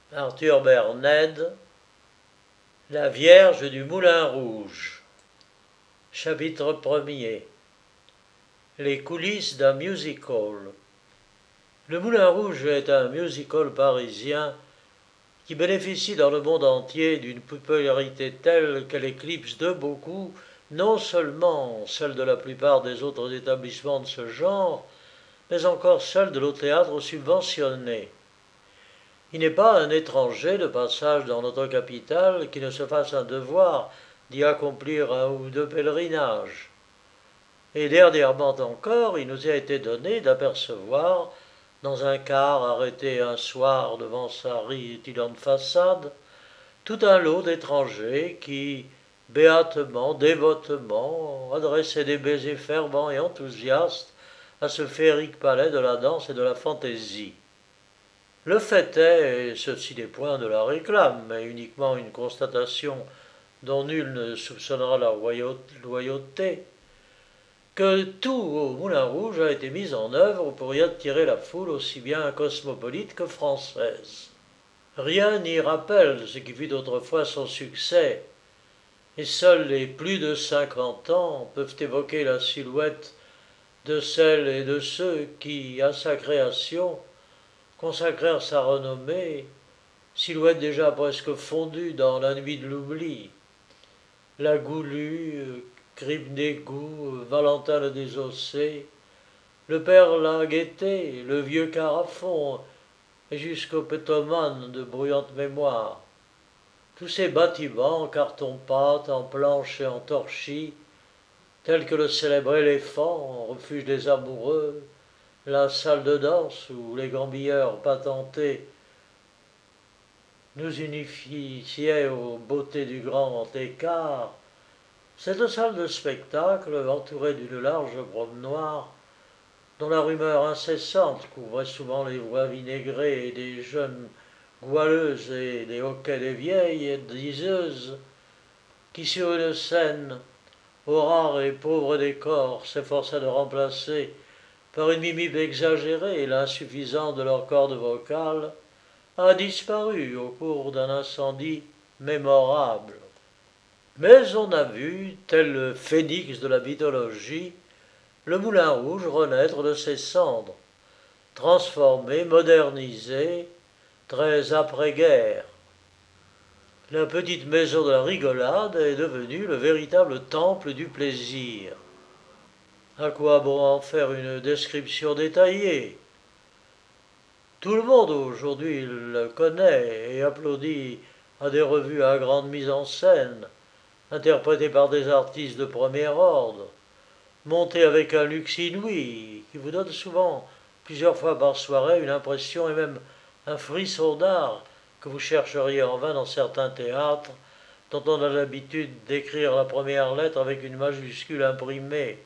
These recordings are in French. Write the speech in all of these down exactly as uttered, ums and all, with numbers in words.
Arthur Berned, La Vierge du Moulin Rouge. Chapitre premier. Les coulisses d'un music-hall. Le Moulin Rouge est un music-hall parisien qui bénéficie dans le monde entier d'une popularité telle qu'elle éclipse de beaucoup non seulement celle de la plupart des autres établissements de ce genre, mais encore celle de nos théâtres subventionnés. Il n'est pas un étranger de passage dans notre capitale qui ne se fasse un devoir d'y accomplir un ou deux pèlerinages. Et dernièrement encore, il nous a été donné d'apercevoir, dans un car arrêté un soir devant sa rutilante façade, tout un lot d'étrangers qui, béatement, dévotement, adressaient des baisers fervents et enthousiastes à ce féerique palais de la danse et de la fantaisie. Le fait est, et ceci n'est point de la réclame, mais uniquement une constatation dont nul ne soupçonnera la loyauté, que tout au Moulin Rouge a été mis en œuvre pour y attirer la foule aussi bien cosmopolite que française. Rien n'y rappelle ce qui fut autrefois son succès, et seuls les plus de cinquante ans peuvent évoquer la silhouette de celles et de ceux qui, à sa création, consacrèrent sa renommée, silhouette déjà presque fondue dans la nuit de l'oubli. La Goulue, Cribnégou, Valentin le Désossé, le père La Guetté, le vieux Carafon, et jusqu'au pétomane de bruyante mémoire. Tous ces bâtiments en carton-pâte, en planches et en torchis, tels que le célèbre éléphant, refuge des amoureux, la salle de danse où les gambilleurs patentés nous unifiaient aux beautés du grand écart, cette salle de spectacle, entourée d'une large brume noire, dont la rumeur incessante couvrait souvent les voix vinaigrées des jeunes goualeuses et les hoquets des vieilles diseuses, qui sur une scène, au rare et pauvre décor, s'efforçaient de remplacer par une mimique exagérée l'insuffisance de leurs cordes vocales, a disparu au cours d'un incendie mémorable. Mais on a vu, tel le phénix de la mythologie, le Moulin Rouge renaître de ses cendres, transformé, modernisé, très après-guerre. La petite maison de la rigolade est devenue le véritable temple du plaisir. À quoi bon en faire une description détaillée? Tout le monde aujourd'hui le connaît et applaudit à des revues à grande mise en scène, interprétées par des artistes de premier ordre, montées avec un luxe inouï qui vous donne souvent, plusieurs fois par soirée, une impression et même un frisson d'art que vous chercheriez en vain dans certains théâtres dont on a l'habitude d'écrire la première lettre avec une majuscule imprimée.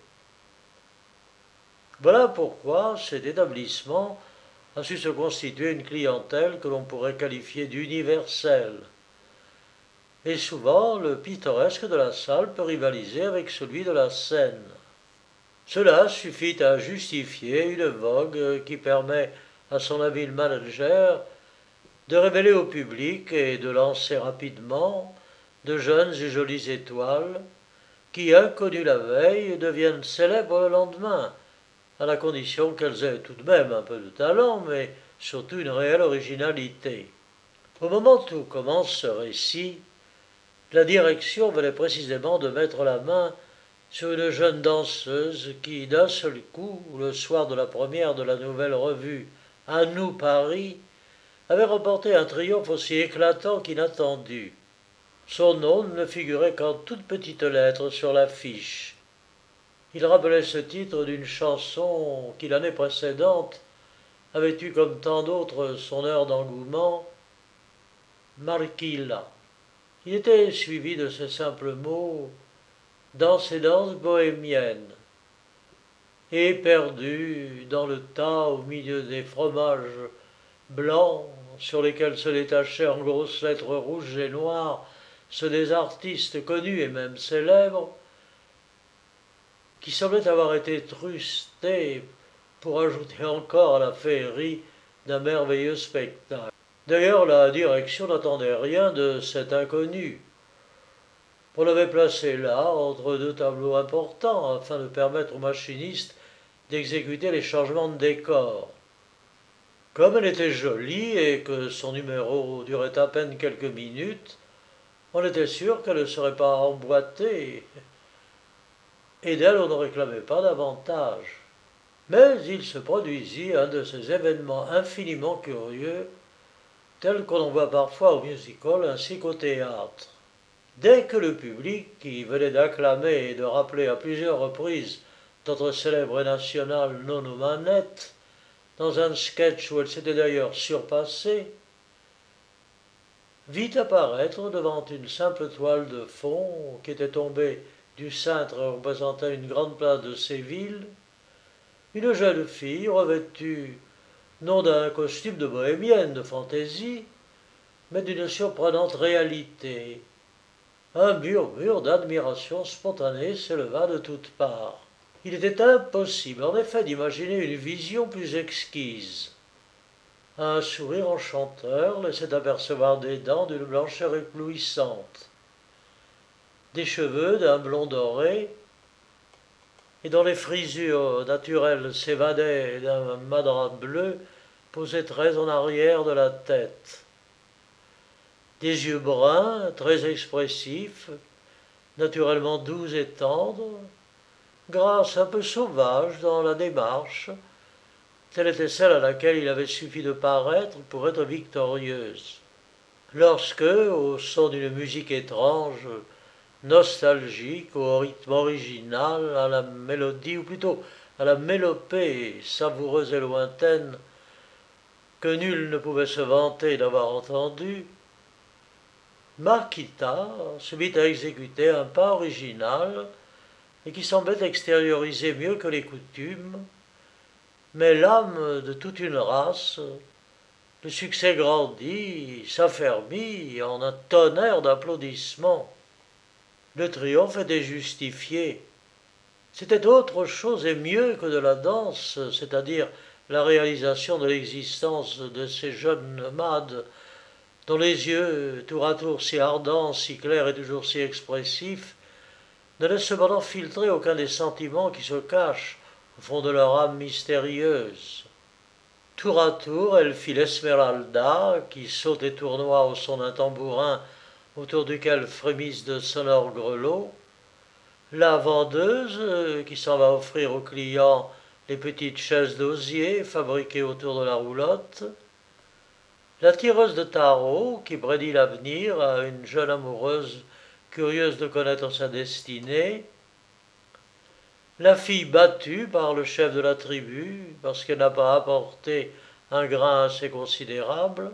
Voilà pourquoi cet établissement a su se constituer une clientèle que l'on pourrait qualifier d'universelle. Et souvent, le pittoresque de la salle peut rivaliser avec celui de la scène. Cela suffit à justifier une vogue qui permet à son habile manager de révéler au public et de lancer rapidement de jeunes et jolies étoiles qui, inconnues la veille, deviennent célèbres le lendemain, à la condition qu'elles aient tout de même un peu de talent, mais surtout une réelle originalité. Au moment où commence ce récit, la direction venait précisément de mettre la main sur une jeune danseuse qui, d'un seul coup, le soir de la première de la nouvelle revue « À nous Paris », avait remporté un triomphe aussi éclatant qu'inattendu. Son nom ne figurait qu'en toutes petites lettres sur l'affiche. Il rappelait ce titre d'une chanson qui, l'année précédente, avait eu comme tant d'autres son heure d'engouement, Marquilla. Il était suivi de ces simples mots, dans ces danses bohémiennes, et perdu dans le tas au milieu des fromages blancs sur lesquels se détachaient en grosses lettres rouges et noires ceux des artistes connus et même célèbres, qui semblaient avoir été trustés pour ajouter encore à la féerie d'un merveilleux spectacle. D'ailleurs, la direction n'attendait rien de cet inconnu. On l'avait placé là, entre deux tableaux importants, afin de permettre au machiniste d'exécuter les changements de décor. Comme elle était jolie et que son numéro durait à peine quelques minutes, on était sûr qu'elle ne serait pas emboîtée, et d'elle on ne réclamait pas davantage. Mais il se produisit un de ces événements infiniment curieux, tels qu'on en voit parfois au music-hall ainsi qu'au théâtre. Dès que le public, qui venait d'acclamer et de rappeler à plusieurs reprises notre célèbre et nationale Nono Manette, dans un sketch où elle s'était d'ailleurs surpassée, vit apparaître devant une simple toile de fond qui était tombée du cintre et représentait une grande place de Séville, une jeune fille revêtue non d'un costume de bohémienne de fantaisie, mais d'une surprenante réalité. Un murmure d'admiration spontanée s'éleva de toutes parts. Il était impossible, en effet, d'imaginer une vision plus exquise. Un sourire enchanteur laissait apercevoir des dents d'une blancheur éblouissante, des cheveux d'un blond doré, et dont les frisures naturelles s'évadaient d'un madras bleu posé très en arrière de la tête. Des yeux bruns, très expressifs, naturellement doux et tendres, grâce un peu sauvage dans la démarche, telle était celle à laquelle il avait suffi de paraître pour être victorieuse. Lorsque, au son d'une musique étrange, nostalgique, au rythme original, à la mélodie, ou plutôt à la mélopée savoureuse et lointaine, que nul ne pouvait se vanter d'avoir entendue, Marquita se mit à exécuter un pas original et qui semblait extérioriser mieux que les coutumes, mais l'âme de toute une race, le succès grandit, s'affermit en un tonnerre d'applaudissements. Le triomphe était justifié. C'était autre chose et mieux que de la danse, c'est-à-dire la réalisation de l'existence de ces jeunes nomades dont les yeux, tour à tour si ardents, si clairs et toujours si expressifs, ne laissent cependant filtrer aucun des sentiments qui se cachent au fond de leur âme mystérieuse. Tour à tour, elle fit l'Esmeralda, qui saute et tournoie au son d'un tambourin autour duquel frémissent de sonores grelots, la vendeuse, qui s'en va offrir aux clients les petites chaises d'osier fabriquées autour de la roulotte, la tireuse de tarot, qui prédit l'avenir à une jeune amoureuse curieuse de connaître sa destinée, la fille battue par le chef de la tribu parce qu'elle n'a pas apporté un grain assez considérable,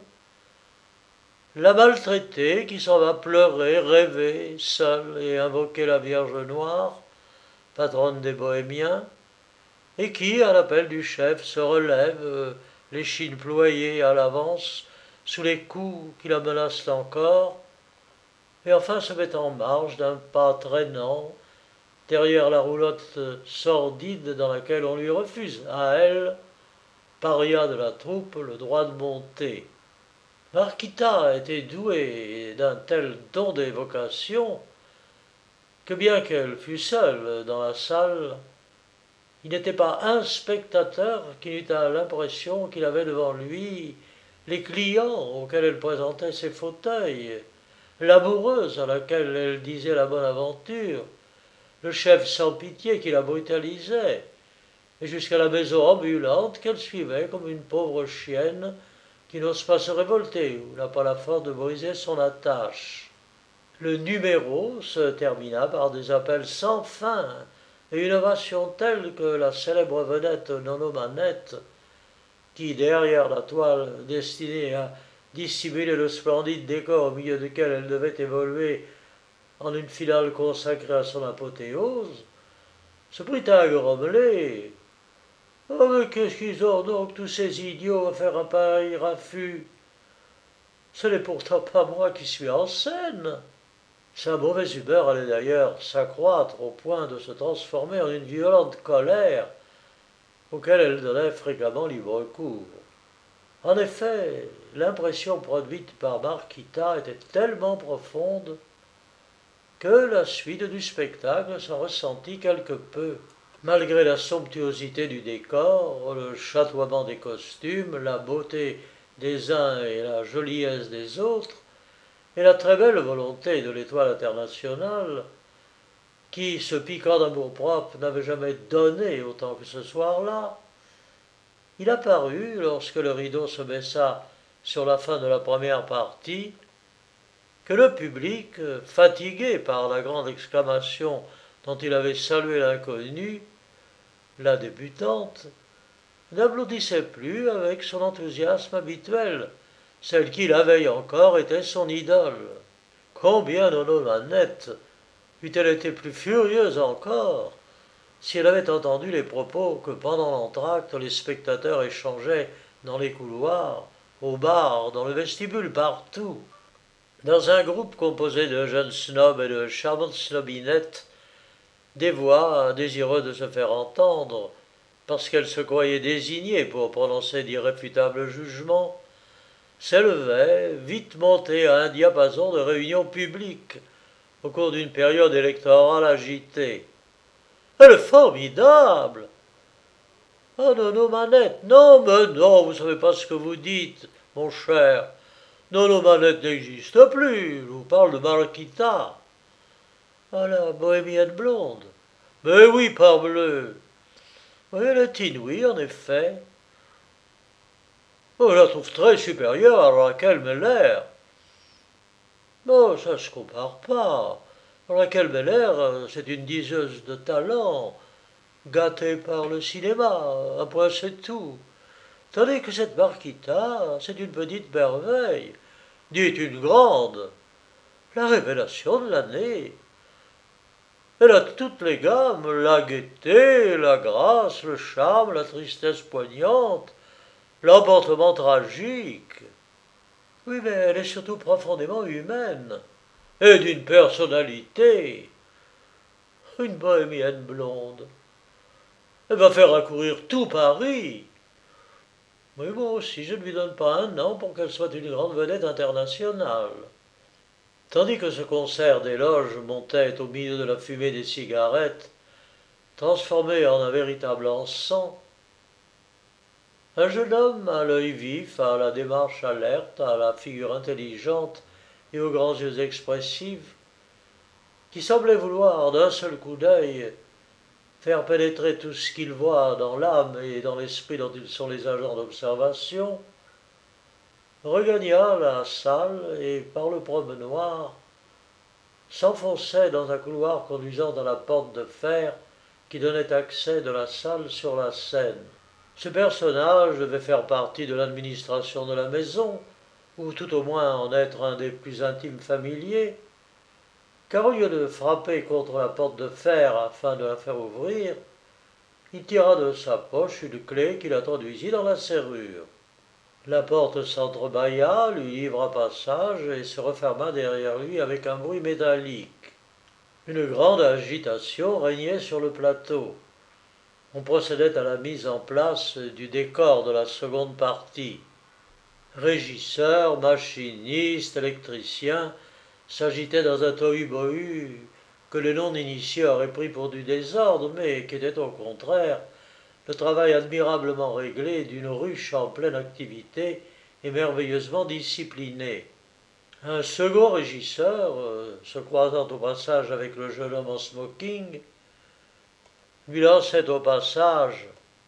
la maltraitée qui s'en va pleurer, rêver, seule et invoquer la Vierge Noire, patronne des Bohémiens, et qui, à l'appel du chef, se relève, l'échine ployée à l'avance, sous les coups qui la menacent encore, et enfin se met en marche d'un pas traînant, derrière la roulotte sordide dans laquelle on lui refuse, à elle, paria de la troupe, le droit de monter. Marquita était douée d'un tel don d'évocation que bien qu'elle fût seule dans la salle, il n'était pas un spectateur qui n'eût l'impression qu'il avait devant lui les clients auxquels elle présentait ses fauteuils, l'amoureuse à laquelle elle disait la bonne aventure, le chef sans pitié qui la brutalisait, et jusqu'à la maison ambulante qu'elle suivait comme une pauvre chienne qui n'ose pas se révolter ou n'a pas la force de briser son attache. Le numéro se termina par des appels sans fin et une ovation telle que la célèbre vedette Nono Manette, qui, derrière la toile destinée à dissimuler le splendide décor au milieu duquel elle devait évoluer en une finale consacrée à son apothéose, se prit à grommeler. « Oh, mais qu'est-ce qu'ils ont donc, tous ces idiots, à faire un pareil raffut? Ce n'est pourtant pas moi qui suis en scène. » Sa mauvaise humeur allait d'ailleurs s'accroître au point de se transformer en une violente colère auquel elle donnait fréquemment libre cours. En effet, l'impression produite par Marquita était tellement profonde que la suite du spectacle s'en ressentit quelque peu. Malgré la somptuosité du décor, le chatoiement des costumes, la beauté des uns et la joliesse des autres, et la très belle volonté de l'Étoile internationale, qui, se piquant d'amour-propre, n'avait jamais donné autant que ce soir-là, il apparut, lorsque le rideau se baissa sur la fin de la première partie, que le public, fatigué par la grande exclamation dont il avait salué l'inconnue, la débutante, n'applaudissait plus avec son enthousiasme habituel, celle qui, la veille encore, était son idole. Combien Nono Manette eût-elle été plus furieuse encore si elle avait entendu les propos que pendant l'entracte les spectateurs échangeaient dans les couloirs, au bar, dans le vestibule, partout. Dans un groupe composé de jeunes snobs et de charmantes snobinettes, des voix, désireux de se faire entendre, parce qu'elles se croyaient désignées pour prononcer d'irréfutables jugements, s'élevaient, vite montées à un diapason de réunions publiques, au cours d'une période électorale agitée. Elle est formidable! Ah non, non, Manette, non, mais non, vous ne savez pas ce que vous dites, mon cher. Nono Manette n'existe plus, je vous parle de Marquita. Ah, la bohémienne blonde. Mais oui, parbleu. Oui, elle est inouïe, en effet. Oh, je la trouve très supérieure à Raquel Meller. Non, ça ne se compare pas. Raquel Meller, c'est une diseuse de talent, gâtée par le cinéma, un point c'est tout. Tandis que cette Marquita, c'est une petite merveille, dites une grande, la révélation de l'année. Elle a toutes les gammes, la gaieté, la grâce, le charme, la tristesse poignante, l'emportement tragique. Oui, mais elle est surtout profondément humaine, et d'une personnalité. Une bohémienne blonde. Elle va faire accourir tout Paris. Mais moi aussi, je ne lui donne pas un an pour qu'elle soit une grande vedette internationale. Tandis que ce concert d'éloges montait au milieu de la fumée des cigarettes, transformé en un véritable encens, un jeune homme à l'œil vif, à la démarche alerte, à la figure intelligente et aux grands yeux expressifs, qui semblait vouloir d'un seul coup d'œil faire pénétrer tout ce qu'il voit dans l'âme et dans l'esprit dont ils sont les agents d'observation, regagna la salle et, par le promenoir, s'enfonçait dans un couloir conduisant à la porte de fer qui donnait accès de la salle sur la scène. Ce personnage devait faire partie de l'administration de la maison, ou tout au moins en être un des plus intimes familiers, car au lieu de frapper contre la porte de fer afin de la faire ouvrir, il tira de sa poche une clé qu'il introduisit dans la serrure. La porte s'entrebâilla, lui livra passage et se referma derrière lui avec un bruit métallique. Une grande agitation régnait sur le plateau. On procédait à la mise en place du décor de la seconde partie. Régisseurs, machinistes, électriciens s'agitaient dans un tohu-bohu que les non-initiés auraient pris pour du désordre, mais qui était au contraire le travail admirablement réglé d'une ruche en pleine activité et merveilleusement disciplinée. Un second régisseur, euh, se croisant au passage avec le jeune homme en smoking, lui lançait au passage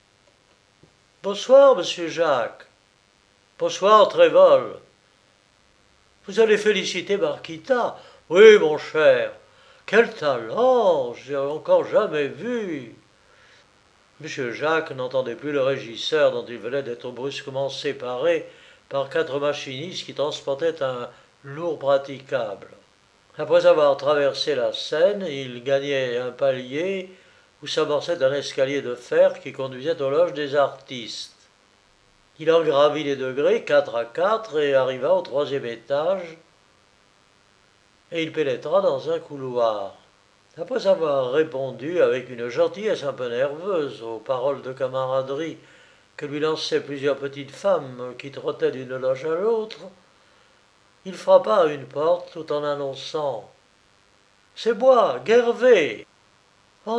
« Bonsoir, monsieur Jacques. Bonsoir, Trévol. Vous allez féliciter Marquita. Oui, mon cher. Quel talent! Je n'ai encore jamais vu. » Monsieur Jacques n'entendait plus le régisseur dont il venait d'être brusquement séparé par quatre machinistes qui transportaient un lourd praticable. Après avoir traversé la scène, il gagnait un palier où s'amorçait un escalier de fer qui conduisait aux loges des artistes. Il en gravit les degrés quatre à quatre et arriva au troisième étage, et il pénétra dans un couloir. Après avoir répondu avec une gentillesse un peu nerveuse aux paroles de camaraderie que lui lançaient plusieurs petites femmes qui trottaient d'une loge à l'autre, il frappa à une porte tout en annonçant « C'est moi, Gervais !»« Entrez !»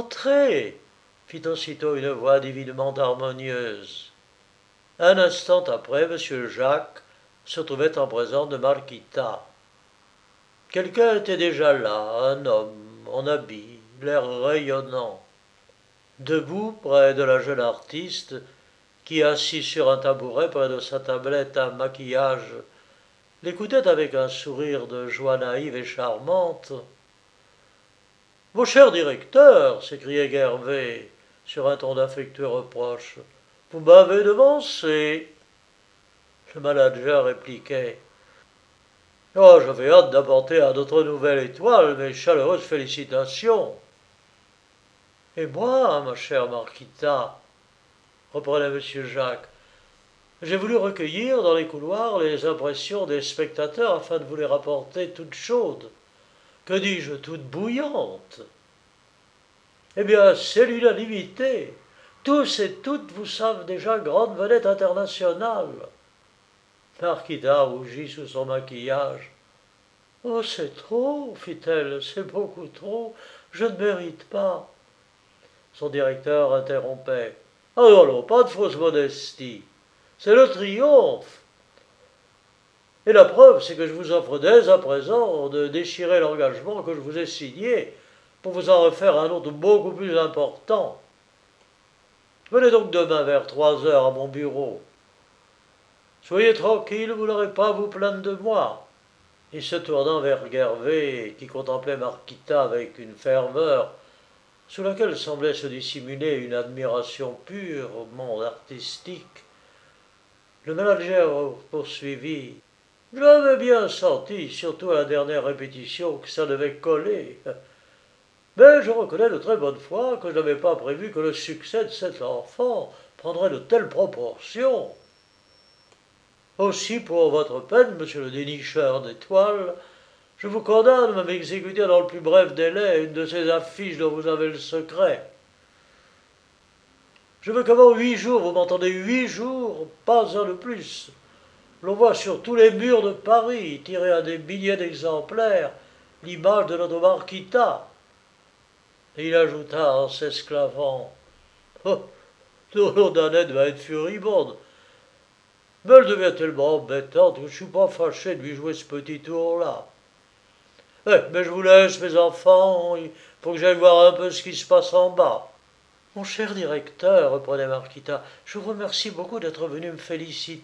fit aussitôt une voix divinement harmonieuse. Un instant après, M. Jacques se trouvait en présence de Marquita. Quelqu'un était déjà là, un homme, en habit, l'air rayonnant, debout près de la jeune artiste, qui, assis sur un tabouret près de sa tablette à maquillage, l'écoutait avec un sourire de joie naïve et charmante. « Mon cher directeur, s'écriait Gervais, sur un ton d'affectueux reproche, vous m'avez devancé. Le manager répliquait « Oh, j'avais hâte d'apporter à notre nouvelle étoile mes chaleureuses félicitations. »« Et moi, ma chère Marquita, reprenait M. Jacques, j'ai voulu recueillir dans les couloirs les impressions des spectateurs afin de vous les rapporter toutes chaudes. Que dis-je, toutes bouillantes. Eh bien, c'est l'unanimité. Tous et toutes vous savent déjà grande vedette internationale. » Marquita rougit sous son maquillage. « Oh, c'est trop, fit-elle, c'est beaucoup trop, je ne mérite pas. » Son directeur interrompait. « Alors, non, pas de fausse modestie. C'est le triomphe. Et la preuve, c'est que je vous offre dès à présent de déchirer l'engagement que je vous ai signé pour vous en refaire un autre beaucoup plus important. Venez donc demain vers trois heures à mon bureau. Soyez tranquille, vous n'aurez pas à vous plaindre de moi. » Et se tournant vers Gervais, qui contemplait Marquita avec une ferveur sous laquelle semblait se dissimuler une admiration purement artistique, le manager poursuivit. « J'avais bien senti, surtout à la dernière répétition, que ça devait coller. Mais je reconnais de très bonne foi que je n'avais pas prévu que le succès de cet enfant prendrait de telles proportions. Aussi, pour votre peine, monsieur le dénicheur d'étoiles, je vous condamne à m'exécuter dans le plus bref délai une de ces affiches dont vous avez le secret. Je veux qu'avant huit jours, vous m'entendez, huit jours, pas un de plus, l'on voit sur tous les murs de Paris, tiré à des milliers d'exemplaires, l'image de notre Marquita. » Et il ajouta en s'esclavant. « Oh, Lolo Danette va être furibonde. Mais elle devient tellement embêtante que je ne suis pas fâché de lui jouer ce petit tour-là. Eh, mais je vous laisse, mes enfants, il faut que j'aille voir un peu ce qui se passe en bas. »« Mon cher directeur, reprenait Marquita, je vous remercie beaucoup d'être venu me féliciter. »«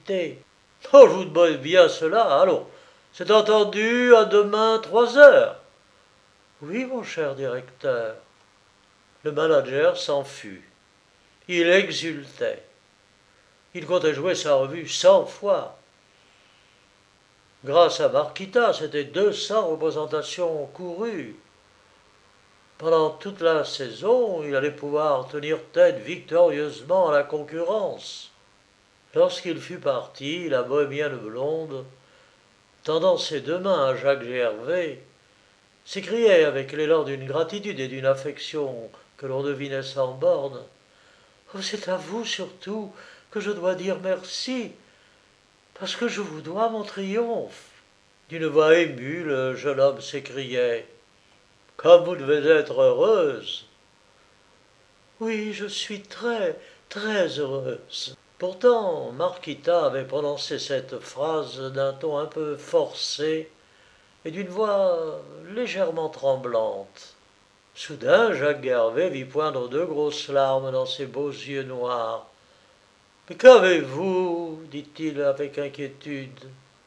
Oh, je vous demande bien cela, allons, c'est entendu, à demain, trois heures. »« Oui, mon cher directeur. » Le manager s'en fut. Il exultait. Il comptait jouer sa revue cent fois. Grâce à Marquita, c'était deux cents représentations courues. Pendant toute la saison, il allait pouvoir tenir tête victorieusement à la concurrence. Lorsqu'il fut parti, la bohémienne blonde, tendant ses deux mains à Jacques Gervais, s'écriait avec l'élan d'une gratitude et d'une affection que l'on devinait sans bornes. « Oh, c'est à vous surtout que je dois dire merci, parce que je vous dois mon triomphe. » D'une voix émue, le jeune homme s'écriait. « Comme vous devez être heureuse. » « Oui, je suis très, très heureuse. » Pourtant, Marquita avait prononcé cette phrase d'un ton un peu forcé et d'une voix légèrement tremblante. Soudain, Jacques Gervais vit poindre deux grosses larmes dans ses beaux yeux noirs. « Mais qu'avez-vous » dit-il avec inquiétude.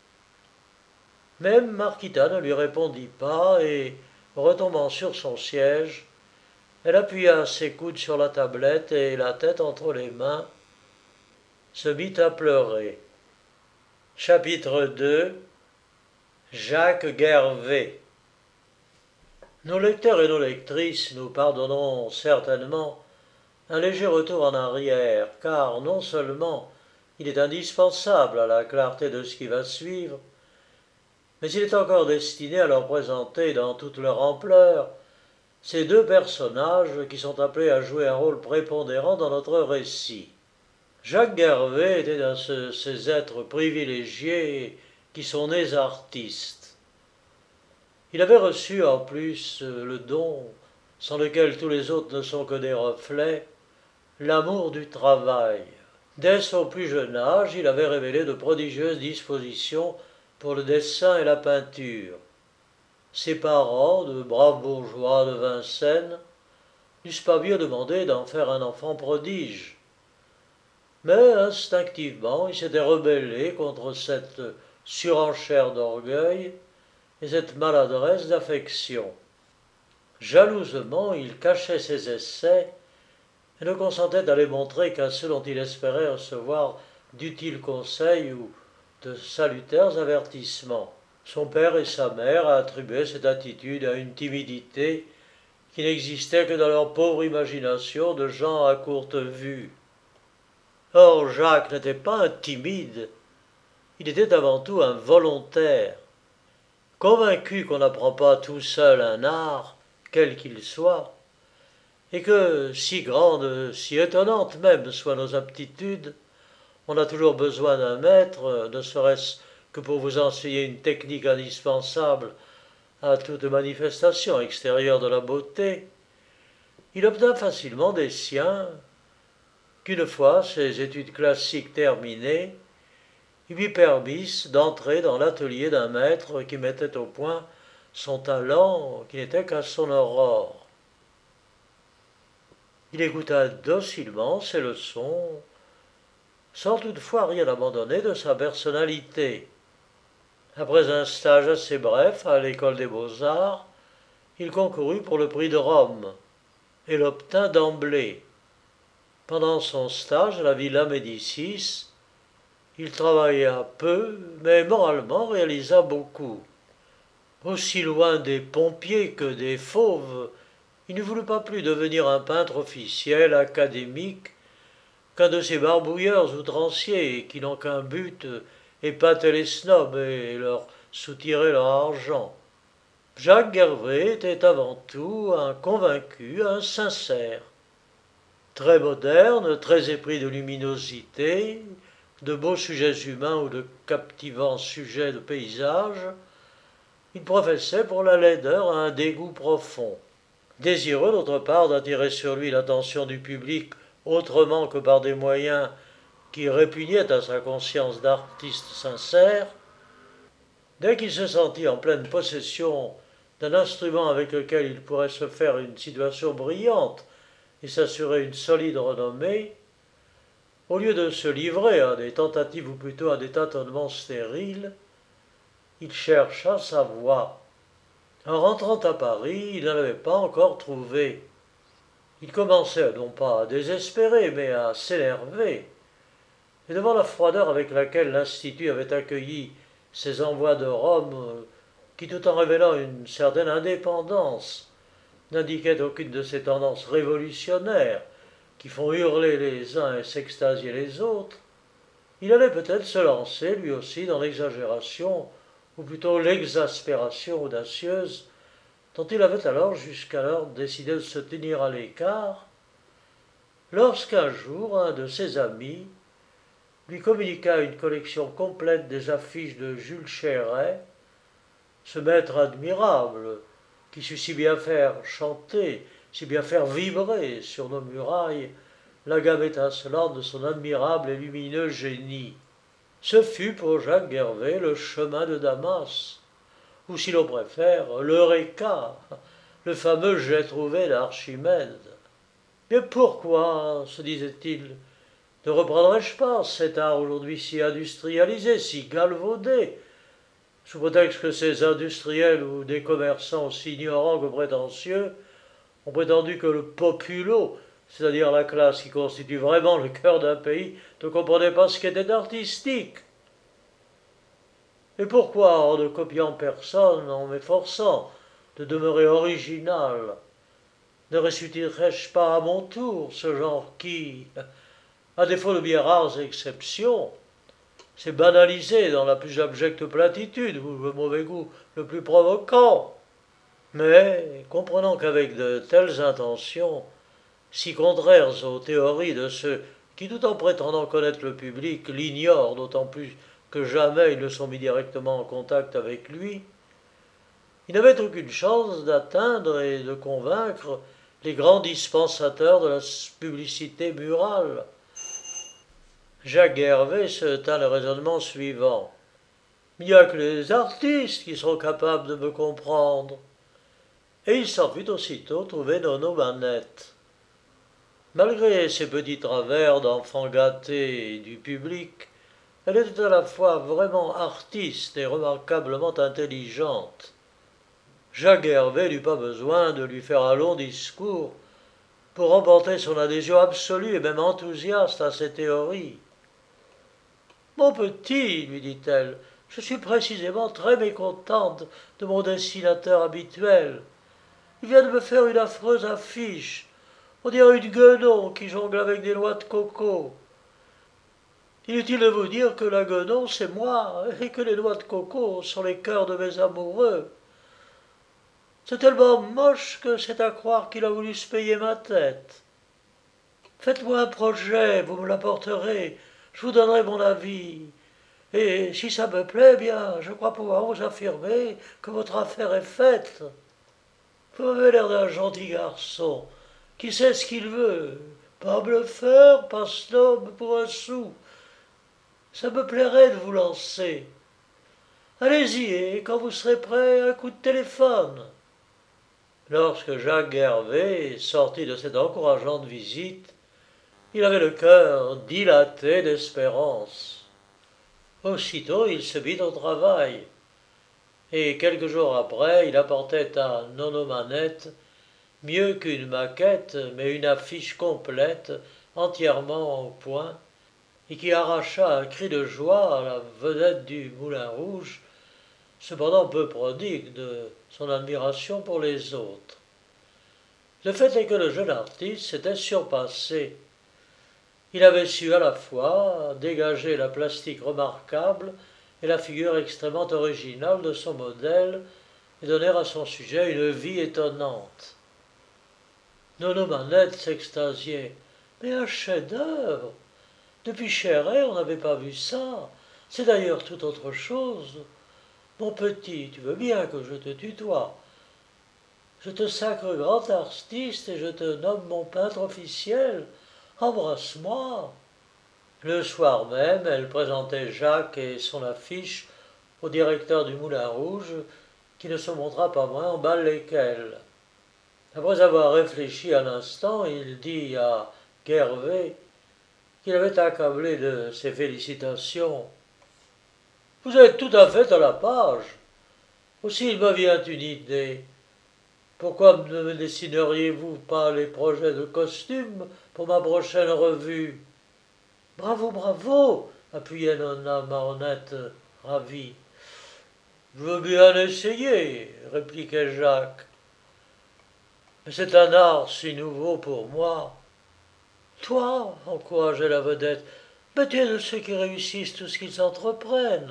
Même Marquita ne lui répondit pas et, retombant sur son siège, elle appuya ses coudes sur la tablette et, la tête entre les mains, se mit à pleurer. Chapitre deux. Jacques Gervais. Nos lecteurs et nos lectrices nous pardonneront certainement un léger retour en arrière, car non seulement il est indispensable à la clarté de ce qui va suivre, mais il est encore destiné à leur présenter dans toute leur ampleur ces deux personnages qui sont appelés à jouer un rôle prépondérant dans notre récit. Jacques Gervais était de ce, ces êtres privilégiés qui sont nés artistes. Il avait reçu en plus le don, sans lequel tous les autres ne sont que des reflets, l'amour du travail. Dès son plus jeune âge, il avait révélé de prodigieuses dispositions pour le dessin et la peinture. Ses parents, de braves bourgeois de Vincennes, n'eussent pas bien demandé d'en faire un enfant prodige. Mais instinctivement, il s'était rebellé contre cette surenchère d'orgueil et cette maladresse d'affection. Jalousement, il cachait ses essais et ne consentait à les montrer qu'à ceux dont il espérait recevoir d'utiles conseils ou de salutaires avertissements. Son père et sa mère attribuaient cette attitude à une timidité qui n'existait que dans leur pauvre imagination de gens à courte vue. Or, Jacques n'était pas un timide, il était avant tout un volontaire. Convaincu qu'on n'apprend pas tout seul un art, quel qu'il soit, et que, si grandes, si étonnantes même soient nos aptitudes, on a toujours besoin d'un maître, ne serait-ce que pour vous enseigner une technique indispensable à toute manifestation extérieure de la beauté, il obtint facilement des siens, qu'une fois ses études classiques terminées, il lui permissent d'entrer dans l'atelier d'un maître qui mettait au point son talent qui n'était qu'à son aurore. Il écouta docilement ses leçons, sans toutefois rien abandonner de sa personnalité. Après un stage assez bref à l'école des beaux-arts, il concourut pour le prix de Rome et l'obtint d'emblée. Pendant son stage à la Villa Médicis, il travailla peu, mais moralement réalisa beaucoup. Aussi loin des pompiers que des fauves, il ne voulut pas plus devenir un peintre officiel, académique, qu'un de ces barbouilleurs outranciers qui n'ont qu'un but, épater les snobs et leur soutirer leur argent. Jacques Gervais était avant tout un convaincu, un sincère. Très moderne, très épris de luminosité, de beaux sujets humains ou de captivants sujets de paysage, il professait pour la laideur un dégoût profond. Désireux d'autre part d'attirer sur lui l'attention du public autrement que par des moyens qui répugnaient à sa conscience d'artiste sincère, dès qu'il se sentit en pleine possession d'un instrument avec lequel il pourrait se faire une situation brillante et s'assurer une solide renommée, au lieu de se livrer à des tentatives ou plutôt à des tâtonnements stériles, il chercha sa voie. En rentrant à Paris, il n'en avait pas encore trouvé. Il commençait non pas à désespérer, mais à s'énerver. Et devant la froideur avec laquelle l'Institut avait accueilli ses envois de Rome, qui tout en révélant une certaine indépendance, n'indiquait aucune de ces tendances révolutionnaires qui font hurler les uns et s'extasier les autres, il allait peut-être se lancer lui aussi dans l'exagération, ou plutôt l'exaspération audacieuse, dont il avait alors jusqu'alors décidé de se tenir à l'écart, lorsqu'un jour un de ses amis lui communiqua une collection complète des affiches de Jules Chéret, ce maître admirable qui sut si bien faire chanter, si bien faire vibrer sur nos murailles la gamme étincelante de son admirable et lumineux génie. Ce fut pour Jacques Gervais le chemin de Damas, ou si l'on préfère, l'Eureka, le fameux jet trouvé d'Archimède. Mais pourquoi, se disait-il, ne reprendrais-je pas cet art aujourd'hui si industrialisé, si galvaudé, sous prétexte que ces industriels ou des commerçants aussi ignorants que prétentieux ont prétendu que le populo, c'est-à-dire la classe qui constitue vraiment le cœur d'un pays, ne comprenait pas ce qu'était artistique. Et pourquoi, en ne copiant personne, en m'efforçant de demeurer original, ne ressusciterais-je pas à mon tour ce genre qui, à défaut de bien rares exceptions, s'est banalisé dans la plus abjecte platitude ou le mauvais goût le plus provoquant? Mais, comprenant qu'avec de telles intentions, si contraires aux théories de ceux qui, tout en prétendant connaître le public, l'ignore, d'autant plus que jamais ils ne sont mis directement en contact avec lui, il n'avait aucune chance d'atteindre et de convaincre les grands dispensateurs de la publicité murale. Jacques Hervé se tint le raisonnement suivant. Il n'y a que les artistes qui sont capables de me comprendre. Et il s'en fut aussitôt trouver Nono Manette. Malgré ses petits travers d'enfant gâté du public, elle était à la fois vraiment artiste et remarquablement intelligente. Jacques Hervé n'eut pas besoin de lui faire un long discours pour remporter son adhésion absolue et même enthousiaste à ses théories. « Mon petit, lui dit-elle, je suis précisément très mécontente de mon dessinateur habituel. Il vient de me faire une affreuse affiche. On dirait une guenon qui jongle avec des noix de coco. Inutile de vous dire que la guenon, c'est moi, et que les noix de coco sont les cœurs de mes amoureux. C'est tellement moche que c'est à croire qu'il a voulu se payer ma tête. Faites-moi un projet, vous me l'apporterez, je vous donnerai mon avis. Et si ça me plaît, bien, je crois pouvoir vous affirmer que votre affaire est faite. Vous avez l'air d'un gentil garçon, qui sait ce qu'il veut, pas bluffeur, pas snob pour un sou. Ça me plairait de vous lancer. Allez-y, et quand vous serez prêt, un coup de téléphone. » Lorsque Jacques Hervé sortit de cette encourageante visite, il avait le cœur dilaté d'espérance. Aussitôt, il se mit au travail, et quelques jours après, il apportait à Nono Manette mieux qu'une maquette, mais une affiche complète, entièrement au point, et qui arracha un cri de joie à la vedette du Moulin Rouge, cependant peu prodigue de son admiration pour les autres. Le fait est que le jeune artiste s'était surpassé. Il avait su à la fois dégager la plastique remarquable et la figure extrêmement originale de son modèle et donner à son sujet une vie étonnante. Nono Manette s'extasiait. « Mais un chef-d'œuvre! Depuis Chéret, on n'avait pas vu ça. C'est d'ailleurs tout autre chose. Mon petit, tu veux bien que je te tutoie. Je te sacre grand artiste et je te nomme mon peintre officiel. Embrasse-moi. » Le soir même, elle présentait Jacques et son affiche au directeur du Moulin Rouge, qui ne se montra pas moins emballé qu'elle. Après avoir réfléchi un instant, il dit à Gervais qu'il avait accablé de ses félicitations. « Vous êtes tout à fait à la page. Aussi il me vient une idée. Pourquoi ne me dessineriez-vous pas les projets de costumes pour ma prochaine revue ?»« Bravo, bravo !» appuyait Nona Manette, ravi. « Je veux bien essayer, » répliquait Jacques. « Mais c'est un art si nouveau pour moi. »« Toi, encourageait la vedette, mais tu es de ceux qui réussissent tout ce qu'ils entreprennent. »«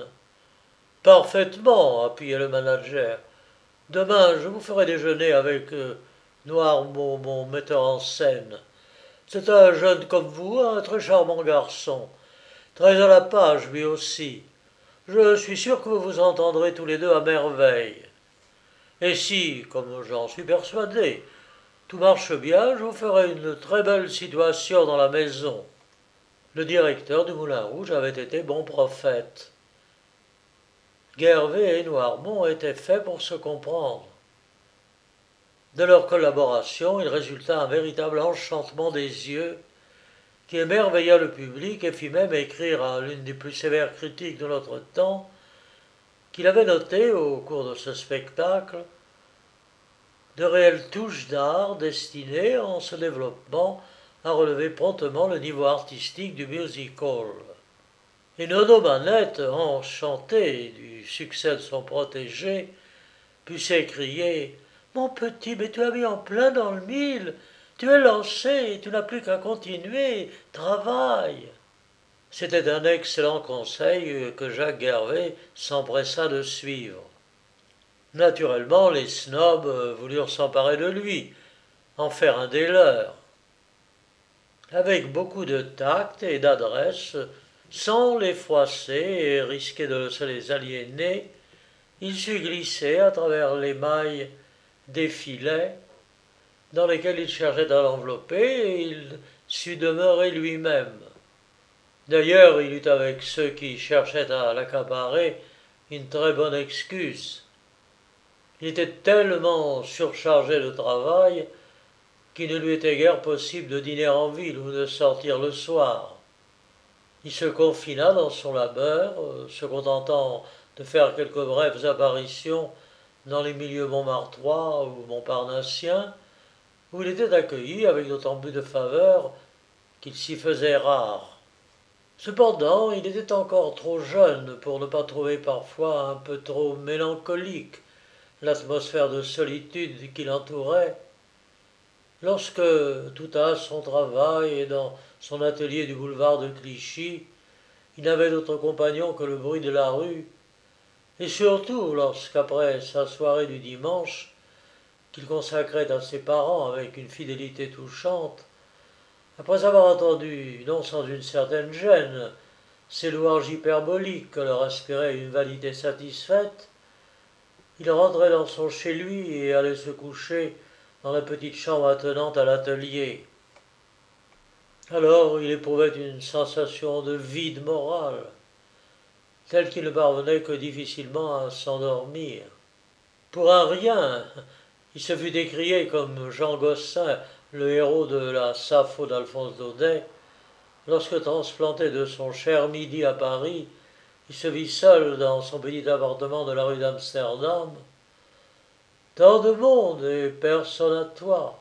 Parfaitement, » appuyait le manager. « Demain, je vous ferai déjeuner avec euh, Noirmont, mon metteur en scène. C'est un jeune comme vous, un très charmant garçon, très à la page lui aussi. Je suis sûr que vous vous entendrez tous les deux à merveille. Et si, comme j'en suis persuadé, tout marche bien, je vous ferai une très belle situation dans la maison. » Le directeur du Moulin Rouge avait été bon prophète. Gervais et Noirmont étaient faits pour se comprendre. De leur collaboration, il résulta un véritable enchantement des yeux qui émerveilla le public et fit même écrire à l'une des plus sévères critiques de notre temps qu'il avait noté au cours de ce spectacle de réelles touches d'art destinées, en ce développement, à relever promptement le niveau artistique du music-hall. Et Nono Manette, enchanté du succès de son protégé, put s'écrier « Mon petit, mais tu as mis en plein dans le mille, tu es lancé, tu n'as plus qu'à continuer, travaille !» C'était un excellent conseil que Jacques Gervais s'empressa de suivre. Naturellement, les snobs voulurent s'emparer de lui, en faire un des leurs. avec beaucoup de tact et d'adresse, sans les froisser et risquer de se les aliéner, il sut glisser à travers les mailles des filets dans lesquels il cherchait à l'envelopper, et il sut demeurer lui-même. D'ailleurs, il eut avec ceux qui cherchaient à l'accaparer une très bonne excuse. Il était tellement surchargé de travail qu'il ne lui était guère possible de dîner en ville ou de sortir le soir. Il se confina dans son labeur, se contentant de faire quelques brèves apparitions dans les milieux montmartrois ou montparnassiens, où il était accueilli avec d'autant plus de faveur qu'il s'y faisait rare. Cependant, il était encore trop jeune pour ne pas trouver parfois un peu trop mélancolique l'atmosphère de solitude qui l'entourait. Lorsque, tout à son travail et dans son atelier du boulevard de Clichy, il n'avait d'autre compagnon que le bruit de la rue, et surtout lorsqu'après sa soirée du dimanche, qu'il consacrait à ses parents avec une fidélité touchante, après avoir entendu, non sans une certaine gêne, ces louanges hyperboliques que leur aspirait une vanité satisfaite, il rentrait dans son chez-lui et allait se coucher dans la petite chambre attenante à l'atelier. Alors il éprouvait une sensation de vide moral, telle qu'il ne parvenait que difficilement à s'endormir. Pour un rien, il se fut décrié comme Jean Gosselin, le héros de la Sappho d'Alphonse Daudet, lorsque, transplanté de son cher midi à Paris, il se vit seul dans son petit appartement de la rue d'Amsterdam. Tant de monde et personne à toi.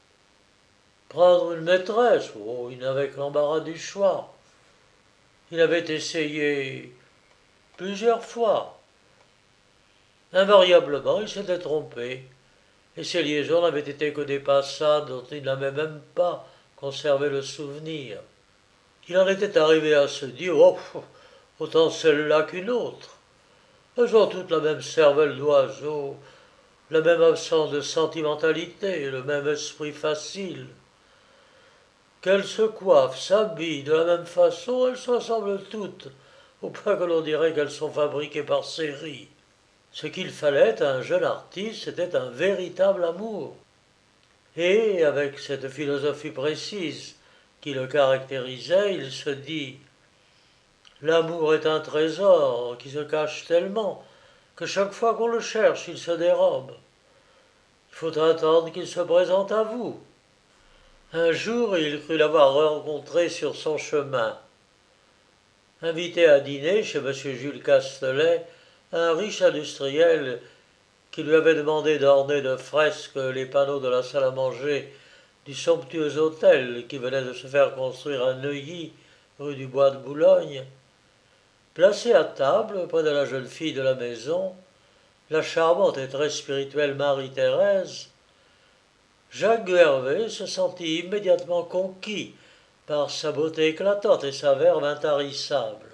Prendre une maîtresse, oh, il n'avait que l'embarras du choix. Il avait essayé plusieurs fois. Invariablement, il s'était trompé, et ses liaisons n'avaient été que des passades dont il n'avait même pas conservé le souvenir. Il en était arrivé à se dire, oh, autant celle-là qu'une autre. Elles ont toutes la même cervelle d'oiseau, la même absence de sentimentalité, le même esprit facile. Qu'elles se coiffent, s'habillent de la même façon, elles se ressemblent toutes, au point que l'on dirait qu'elles sont fabriquées par série. Ce qu'il fallait à un jeune artiste, c'était un véritable amour. Et, avec cette philosophie précise qui le caractérisait, il se dit « L'amour est un trésor qui se cache tellement que chaque fois qu'on le cherche, il se dérobe. Il faut attendre qu'il se présente à vous. » Un jour, il crut l'avoir rencontré sur son chemin. Invité à dîner chez M. Jules Castelet, un riche industriel qui lui avait demandé d'orner de fresques les panneaux de la salle à manger du somptueux hôtel qui venait de se faire construire à Neuilly, rue du Bois de Boulogne. Placé à table près de la jeune fille de la maison, la charmante et très spirituelle Marie-Thérèse, Jacques Guervet se sentit immédiatement conquis par sa beauté éclatante et sa verve intarissable.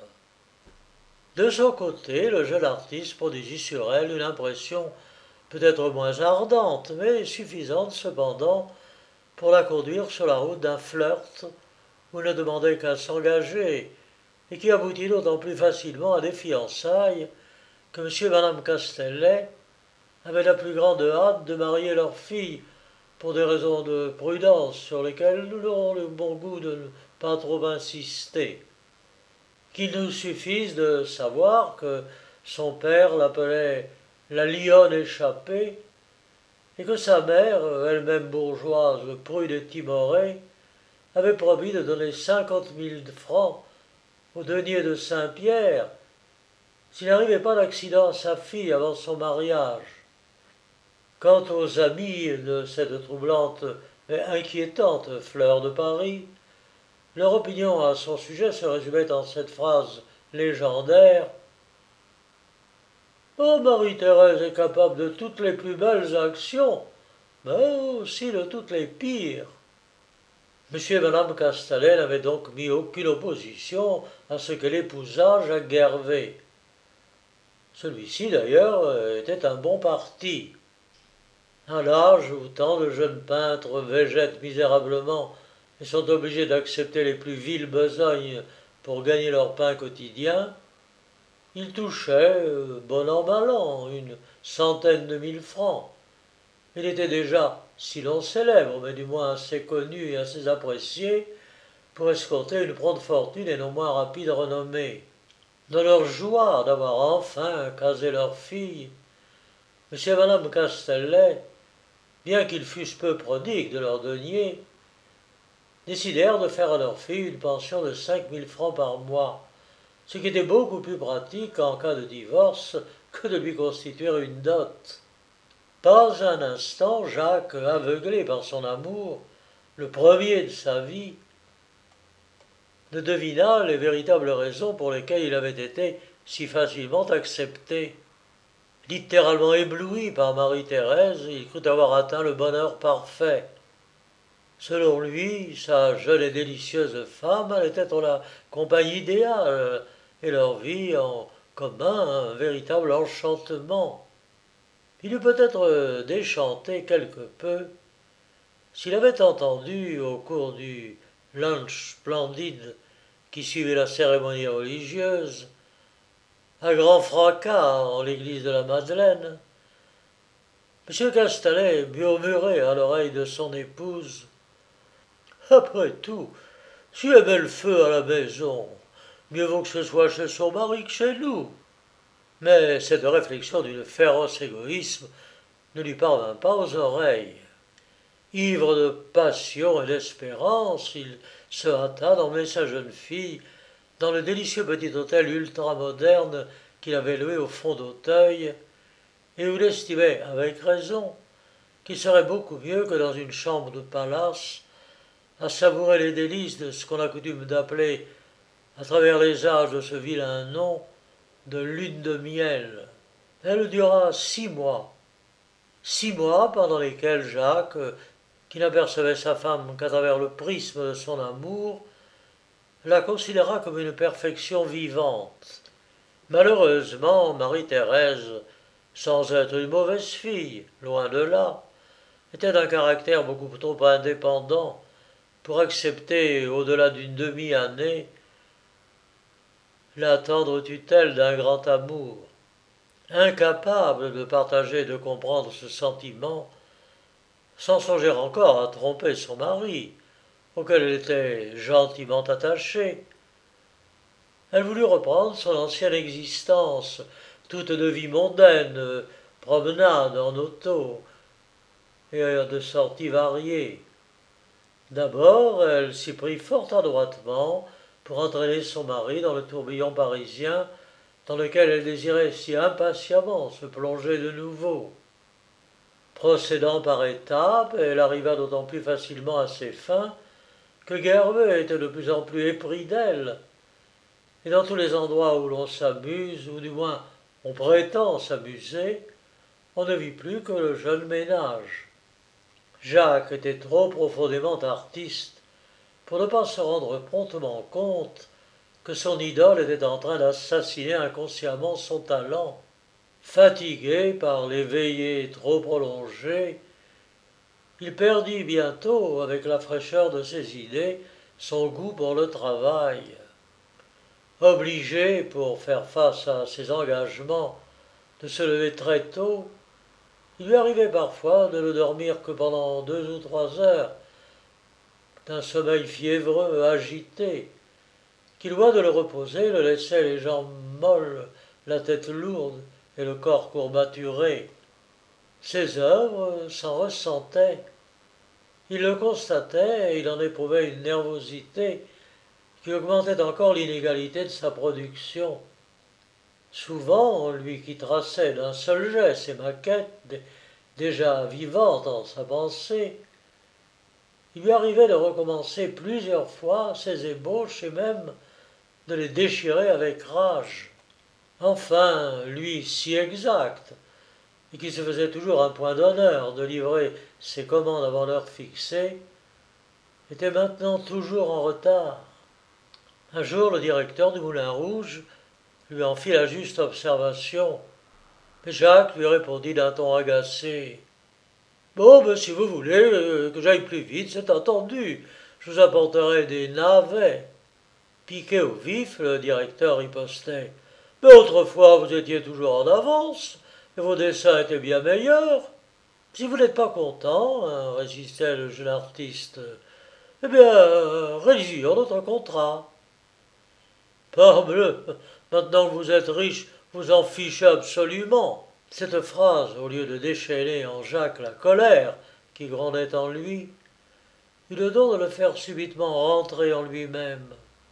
De son côté, le jeune artiste produisit sur elle une impression peut-être moins ardente, mais suffisante cependant pour la conduire sur la route d'un flirt où il ne demandait qu'à s'engager, et qui aboutit d'autant plus facilement à des fiançailles que M. et Mme Castelet avaient la plus grande hâte de marier leur fille pour des raisons de prudence sur lesquelles nous aurons le bon goût de ne pas trop insister. Qu'il nous suffise de savoir que son père l'appelait la lionne échappée, et que sa mère, elle-même bourgeoise, prude et timorée, avait promis de donner cinquante mille francs au denier de Saint-Pierre s'il n'arrivait pas d'accident à sa fille avant son mariage. Quant aux amis de cette troublante mais inquiétante fleur de Paris, leur opinion à son sujet se résumait en cette phrase légendaire: « Oh, Marie-Thérèse est capable de toutes les plus belles actions, mais aussi de toutes les pires. » M. et Mme Castelet n'avaient donc mis aucune opposition à ce qu'elle épousât Jacques Guervet. Celui-ci, d'ailleurs, était un bon parti. À l'âge où tant de jeunes peintres végètent misérablement et sont obligés d'accepter les plus viles besognes pour gagner leur pain quotidien, ils touchaient, euh, bon an mal an, une centaine de mille francs. Il était déjà, sinon célèbre, mais du moins assez connu et assez apprécié, pour escompter une prompte fortune et non moins rapide renommée. Dans leur joie d'avoir enfin casé leur fille, M. et Mme Castellet, bien qu'ils fussent peu prodigues de leurs deniers, décidèrent de faire à leur fille une pension de cinq mille francs par mois, ce qui était beaucoup plus pratique en cas de divorce que de lui constituer une dot. Pas un instant, Jacques, aveuglé par son amour, le premier de sa vie, ne devina les véritables raisons pour lesquelles il avait été si facilement accepté. Littéralement ébloui par Marie-Thérèse, il crut avoir atteint le bonheur parfait. Selon lui, sa jeune et délicieuse femme allait être la compagne idéale, et leur vie en commun un véritable enchantement. Il eût peut-être déchanté quelque peu s'il avait entendu, au cours du lunch splendide qui suivait la cérémonie religieuse, un grand fracas en l'église de la Madeleine, M. Castellet murmurait à l'oreille de son épouse « Après tout, si elle met le feu à la maison, mieux vaut que ce soit chez son mari que chez nous. » Mais cette réflexion d'une féroce égoïsme ne lui parvint pas aux oreilles. Ivre de passion et d'espérance, il se hâta d'emmener sa jeune fille dans le délicieux petit hôtel ultramoderne qu'il avait loué au fond d'Auteuil, et où il estimait, avec raison, qu'il serait beaucoup mieux que dans une chambre de palace, à savourer les délices de ce qu'on a coutume d'appeler, à travers les âges de ce vilain nom, de lune de miel. Elle dura six mois. Six mois pendant lesquels Jacques, qui n'apercevait sa femme qu'à travers le prisme de son amour, la considéra comme une perfection vivante. Malheureusement, Marie-Thérèse, sans être une mauvaise fille, loin de là, était d'un caractère beaucoup trop indépendant pour accepter, au-delà d'une demi-année, la tendre tutelle d'un grand amour. Incapable de partager et de comprendre ce sentiment, sans songer encore à tromper son mari, auquel elle était gentiment attachée, elle voulut reprendre son ancienne existence, toute de vie mondaine, promenade en auto, et de sorties variées. D'abord, elle s'y prit fort adroitement pour entraîner son mari dans le tourbillon parisien dans lequel elle désirait si impatiemment se plonger de nouveau. Procédant par étapes, elle arriva d'autant plus facilement à ses fins que Gervais était de plus en plus épris d'elle, et dans tous les endroits où l'on s'amuse, ou du moins on prétend s'amuser, on ne vit plus que le jeune ménage. Jacques était trop profondément artiste pour ne pas se rendre promptement compte que son idole était en train d'assassiner inconsciemment son talent. Fatigué par les veillées trop prolongées, il perdit bientôt, avec la fraîcheur de ses idées, son goût pour le travail. Obligé, pour faire face à ses engagements, de se lever très tôt, il lui arrivait parfois de ne dormir que pendant deux ou trois heures, d'un sommeil fiévreux, agité, qui, loin de le reposer, le laissait les jambes molles, la tête lourde et le corps courbaturé. Ses œuvres s'en ressentaient. Il le constatait et il en éprouvait une nervosité qui augmentait encore l'inégalité de sa production. Souvent, lui qui traçait d'un seul jet ses maquettes, déjà vivantes en sa pensée, il lui arrivait de recommencer plusieurs fois ses ébauches et même de les déchirer avec rage. Enfin, lui si exact, et qui se faisait toujours un point d'honneur de livrer ses commandes avant l'heure fixée, était maintenant toujours en retard. Un jour, le directeur du Moulin Rouge lui en fit la juste observation, mais Jacques lui répondit d'un ton agacé. « Bon, ben, si vous voulez euh, que j'aille plus vite, c'est entendu. je vous apporterai des navets. Piqué au vif, le directeur ripostait. Mais autrefois, vous étiez toujours en avance, et vos dessins étaient bien meilleurs. Si vous n'êtes pas content, hein, résistait le jeune artiste, eh bien, euh, rédigeons notre contrat. Parbleu, maintenant que vous êtes riche, vous en fichez absolument. Cette phrase, au lieu de déchaîner en Jacques la colère qui grondait en lui, eut le don de le faire subitement rentrer en lui-même.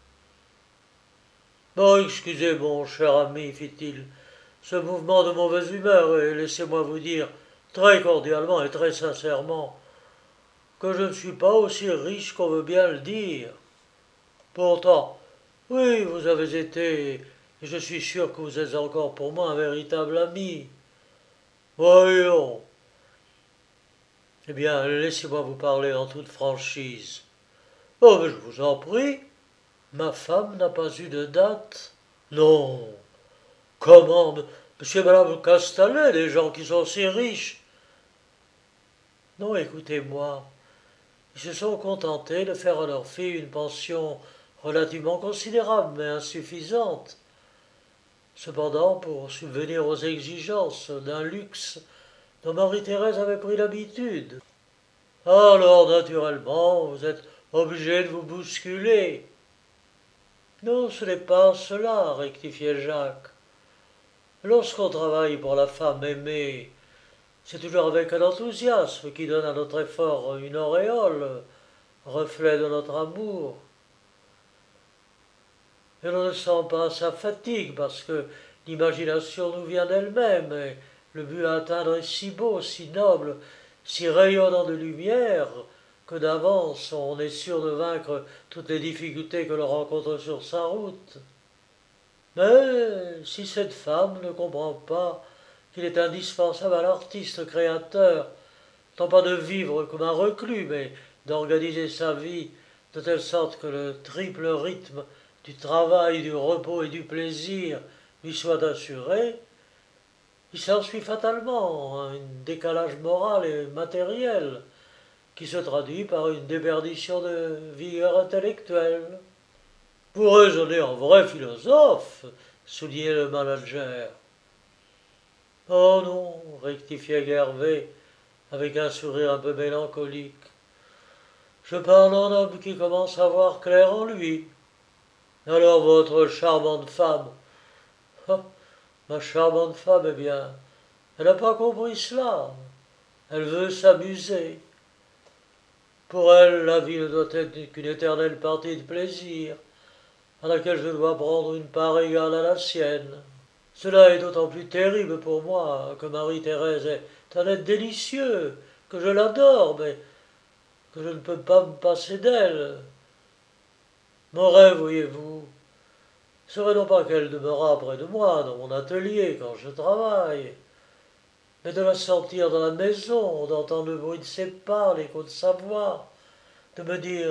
Bon, excusez, mon cher ami, fit-il, ce mouvement de mauvaise humeur, et laissez-moi vous dire, très cordialement et très sincèrement, que je ne suis pas aussi riche qu'on veut bien le dire. Pourtant, oui, vous avez été, et je suis sûr que vous êtes encore pour moi un véritable ami. Voyons. Eh bien, laissez-moi vous parler en toute franchise. Oh, mais je vous en prie. Ma femme n'a pas eu de date. Non. Comment, monsieur et madame Castanet, des gens qui sont si riches? Non, écoutez-moi. Ils se sont contentés de faire à leur fille une pension relativement considérable, mais insuffisante. Cependant, pour subvenir aux exigences d'un luxe dont Marie-Thérèse avait pris l'habitude. Alors, naturellement, vous êtes obligé de vous bousculer. Non, ce n'est pas cela, rectifiait Jacques. Lorsqu'on travaille pour la femme aimée, c'est toujours avec un enthousiasme qui donne à notre effort une auréole, reflet de notre amour. Et l'on ne sent pas sa fatigue parce que l'imagination nous vient d'elle-même et le but à atteindre est si beau, si noble, si rayonnant de lumière que d'avance on est sûr de vaincre toutes les difficultés que l'on rencontre sur sa route. Mais si cette femme ne comprend pas qu'il est indispensable à l'artiste créateur, non pas de vivre comme un reclus, mais d'organiser sa vie de telle sorte que le triple rythme du travail, du repos et du plaisir lui soit assuré, il s'ensuit fatalement un décalage moral et matériel qui se traduit par une déperdition de vigueur intellectuelle. Vous raisonnez en vrai philosophe, soulignait le manager. Oh non, rectifiait Gervais avec un sourire un peu mélancolique. Je parle en homme qui commence à voir clair en lui. Alors votre charmante femme. Ah, ma charmante femme, eh bien, elle n'a pas compris cela. Elle veut s'amuser. Pour elle, la vie ne doit être qu'une éternelle partie de plaisir, à laquelle je dois prendre une part égale à la sienne. Cela est d'autant plus terrible pour moi que Marie-Thérèse est un être délicieux, que je l'adore, mais que je ne peux pas me passer d'elle. Mon rêve, voyez-vous, serait non pas qu'elle demeurât près de moi, dans mon atelier, quand je travaille, mais de la sentir dans la maison, d'entendre le bruit de ses pas, l'écho de sa voix, de me dire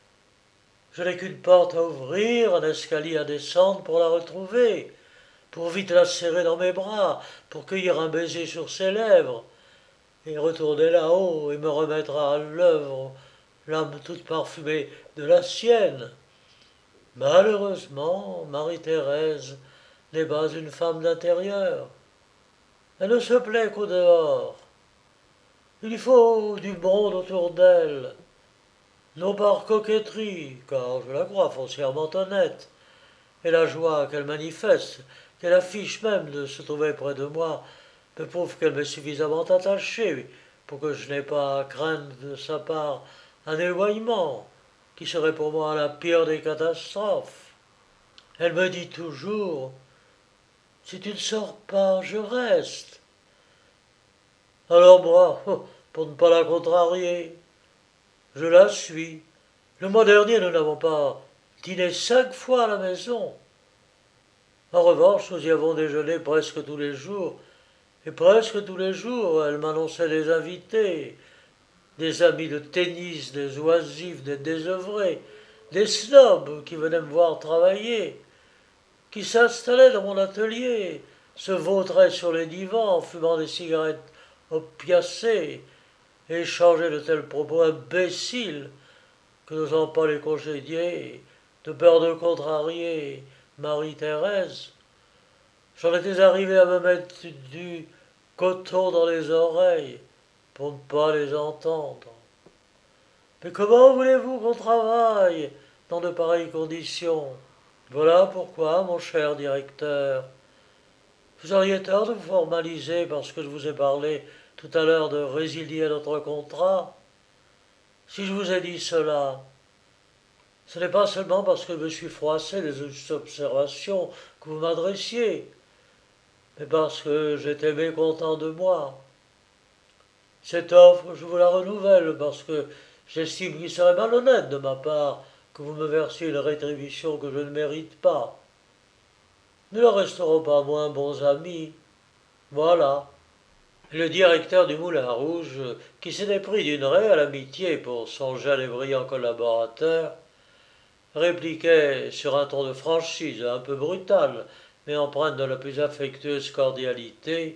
« Je n'ai qu'une porte à ouvrir, un escalier à descendre pour la retrouver, pour vite la serrer dans mes bras, pour cueillir un baiser sur ses lèvres, et retourner là-haut et me remettre à l'œuvre l'âme toute parfumée de la sienne. » Malheureusement, Marie-Thérèse n'est pas une femme d'intérieur. Elle ne se plaît qu'au dehors. Il faut du monde autour d'elle, non par coquetterie, car je la crois foncièrement honnête, et la joie qu'elle manifeste, qu'elle affiche même de se trouver près de moi, me prouve qu'elle m'est suffisamment attachée pour que je n'ai pas à craindre de sa part un éloignement qui serait pour moi la pire des catastrophes. Elle me dit toujours « Si tu ne sors pas, je reste. » Alors moi, pour ne pas la contrarier, je la suis. Le mois dernier, nous n'avons pas dîné cinq fois à la maison. En revanche, nous y avons déjeuné presque tous les jours, et presque tous les jours, elle m'annonçait des invités, des amis de tennis, des oisifs, des désœuvrés, des snobs qui venaient me voir travailler, qui s'installaient dans mon atelier, se vautraient sur les divans en fumant des cigarettes opiacées, et échangeaient de tels propos imbéciles que n'osant pas les congédier, de peur de contrarier Marie-Thérèse, j'en étais arrivé à me mettre du coton dans les oreilles pour ne pas les entendre. Mais comment voulez-vous qu'on travaille dans de pareilles conditions? Voilà pourquoi, mon cher directeur, vous auriez tort de vous formaliser parce que je vous ai parlé tout à l'heure de résilier notre contrat. Si je vous ai dit cela, ce n'est pas seulement parce que je me suis froissé des observations que vous m'adressiez, mais parce que j'étais mécontent de moi. Cette offre, je vous la renouvelle parce que j'estime qu'il serait malhonnête de ma part que vous me versiez une rétribution que je ne mérite pas. Nous ne resterons pas moins bons amis. Voilà. Le directeur du Moulin Rouge, qui s'était pris d'une réelle amitié pour son jeune et brillant collaborateur, répliquait sur un ton de franchise un peu brutal, mais empreinte de la plus affectueuse cordialité.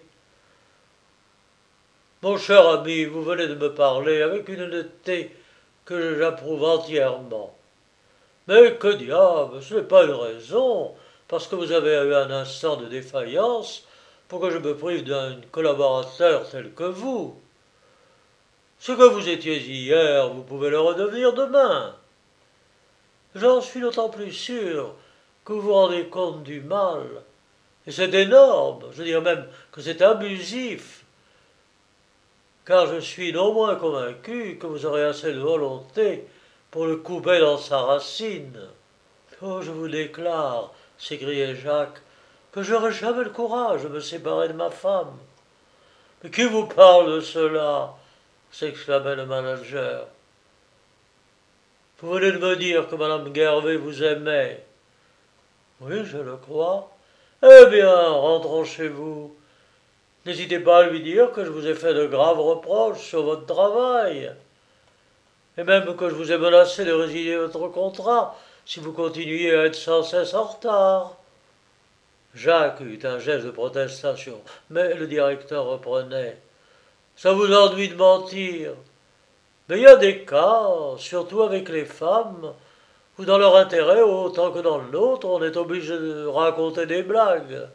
Mon cher ami, vous venez de me parler avec une honnêteté que j'approuve entièrement. Mais que diable, ce n'est pas une raison, parce que vous avez eu un instant de défaillance, pour que je me prive d'un collaborateur tel que vous. Ce que vous étiez hier, vous pouvez le redevenir demain. J'en suis d'autant plus sûr que vous vous rendez compte du mal. Et c'est énorme, je dirais même que c'est abusif, car je suis non moins convaincu que vous aurez assez de volonté pour le couper dans sa racine. Oh, je vous déclare, s'écriait Jacques, que je n'aurai jamais le courage de me séparer de ma femme. Mais qui vous parle de cela? S'exclamait le manager. Vous venez de me dire que madame Gervais vous aimait. Oui, je le crois. Eh bien, rentrons chez vous. N'hésitez pas à lui dire que je vous ai fait de graves reproches sur votre travail, et même que je vous ai menacé de résilier votre contrat si vous continuiez à être sans cesse en retard. Jacques eut un geste de protestation, mais le directeur reprenait. Ça vous ennuie de mentir. Mais il y a des cas, surtout avec les femmes, où dans leur intérêt autant que dans le nôtre, on est obligé de raconter des blagues.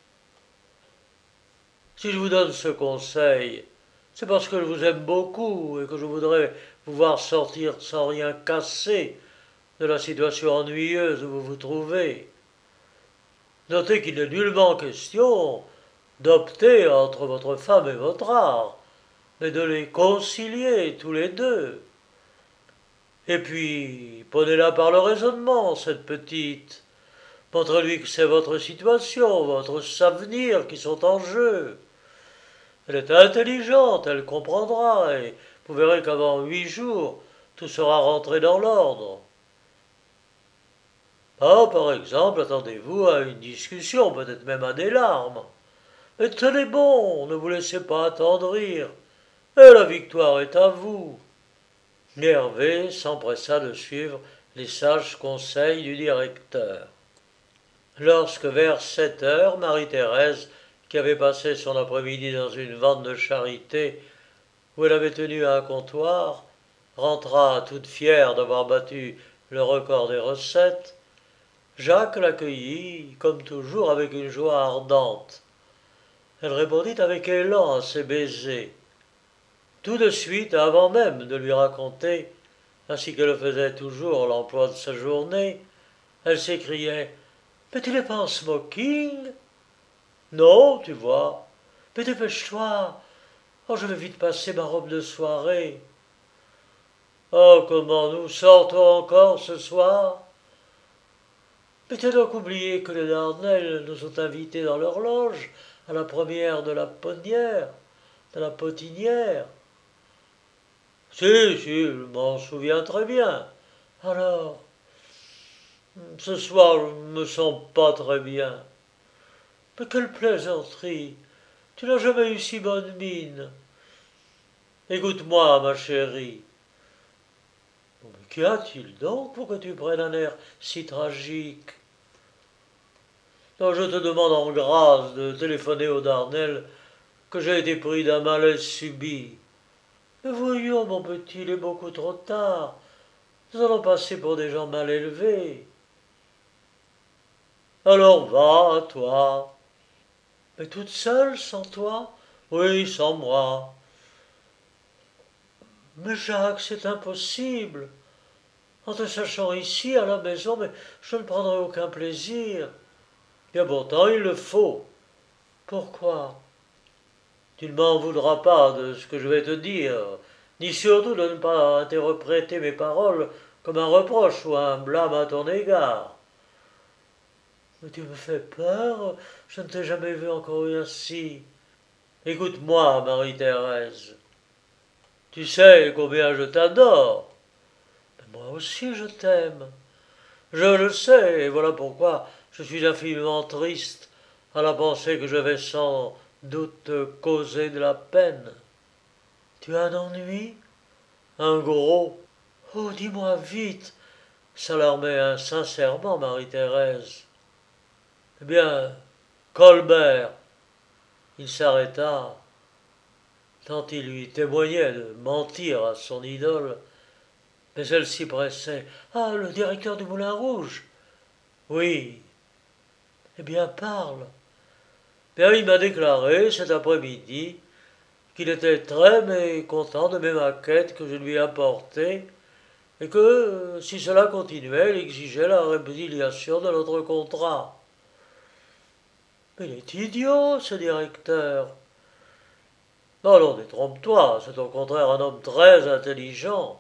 Si je vous donne ce conseil, c'est parce que je vous aime beaucoup et que je voudrais vous voir sortir sans rien casser de la situation ennuyeuse où vous vous trouvez. Notez qu'il n'est nullement question d'opter entre votre femme et votre art, mais de les concilier tous les deux. Et puis, prenez-la par le raisonnement, cette petite. Montrez-lui que c'est votre situation, votre avenir qui sont en jeu. Elle est intelligente, elle comprendra, et vous verrez qu'avant huit jours, tout sera rentré dans l'ordre. Ah, par exemple, attendez-vous à une discussion, peut-être même à des larmes. Mais tenez bon, ne vous laissez pas attendrir, et la victoire est à vous. Hervé s'empressa de suivre les sages conseils du directeur. Lorsque vers sept heures, Marie-Thérèse, qui avait passé son après-midi dans une vente de charité où elle avait tenu un comptoir, rentra toute fière d'avoir battu le record des recettes, Jacques l'accueillit, comme toujours, avec une joie ardente. Elle répondit avec élan à ses baisers. Tout de suite, avant même de lui raconter, ainsi que le faisait toujours, l'emploi de sa journée, elle s'écriait « Mais tu n'es pas en smoking ?»« Non, tu vois. Mais dépêche-toi. Oh, je vais vite passer ma robe de soirée. »« Oh, comment nous sortons encore ce soir ?»« Mais t'as donc oublié que les Darnelles nous ont invités dans leur loge à la première de la ponnière, de la potinière. »« Si, si, je m'en souviens très bien. Alors, ce soir, je ne me sens pas très bien. »« Mais quelle plaisanterie! Tu n'as jamais eu si bonne mine. »« Écoute-moi, ma chérie. »« Mais qu'y a-t-il donc pour que tu prennes un air si tragique? » ?»« Non, je te demande en grâce de téléphoner aux Darnelles que j'ai été pris d'un malaise subit. »« Mais voyons, mon petit, il est beaucoup trop tard. Nous allons passer pour des gens mal élevés. Alors va, toi. Mais toute seule, sans toi? Oui, sans moi. Mais Jacques, c'est impossible. En te sachant ici, à la maison, mais je ne prendrai aucun plaisir. Bien pourtant, il le faut. Pourquoi? Tu ne m'en voudras pas de ce que je vais te dire, ni surtout de ne pas interpréter mes paroles comme un reproche ou un blâme à ton égard. Mais tu me fais peur, je ne t'ai jamais vu encore ainsi. Écoute-moi, Marie-Thérèse. Tu sais combien je t'adore. Mais moi aussi je t'aime. Je le sais, et voilà pourquoi je suis infiniment triste à la pensée que je vais sans doute te causer de la peine. Tu as un ennui? Un gros? Oh, dis-moi vite, s'alarmait sincèrement Marie-Thérèse. Eh bien, Colbert. Il s'arrêta, tant il lui témoignait de mentir à son idole, mais elle s'y pressait. Ah, le directeur du Moulin Rouge? Oui. Eh bien, parle. Bien, il m'a déclaré cet après-midi qu'il était très mécontent de mes maquettes que je lui apportais et que, si cela continuait, il exigeait la résiliation de notre contrat. Mais il est idiot, ce directeur. Non, non, détrompe-toi, c'est au contraire un homme très intelligent.